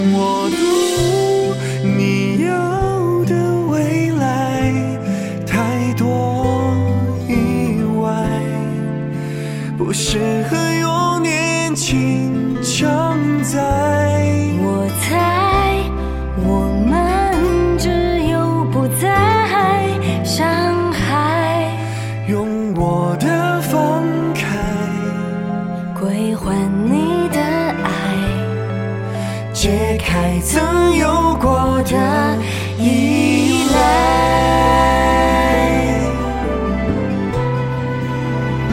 我赌你要的未来太多意外，不适合用年轻承载。 我猜我们只有不再伤害， 用我的放开归还你的爱， 解开曾有过的依赖。